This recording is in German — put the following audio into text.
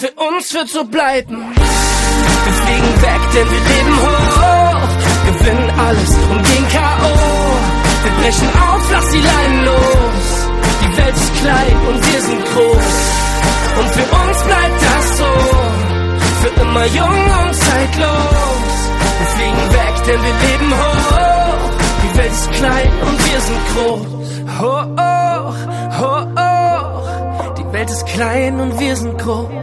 für uns wird so bleiben. Wir fliegen weg, denn wir leben hoch, gewinnen alles und gehen K.O. Wir brechen auf, lass die Leinen los. Die Welt ist klein und wir sind groß. Und für uns bleibt das so, für immer jung und zeitlos. Wir fliegen weg, denn wir leben hoch. Die Welt ist klein und wir sind groß. Hoch, hoch, hoch. Die Welt ist klein und wir sind groß.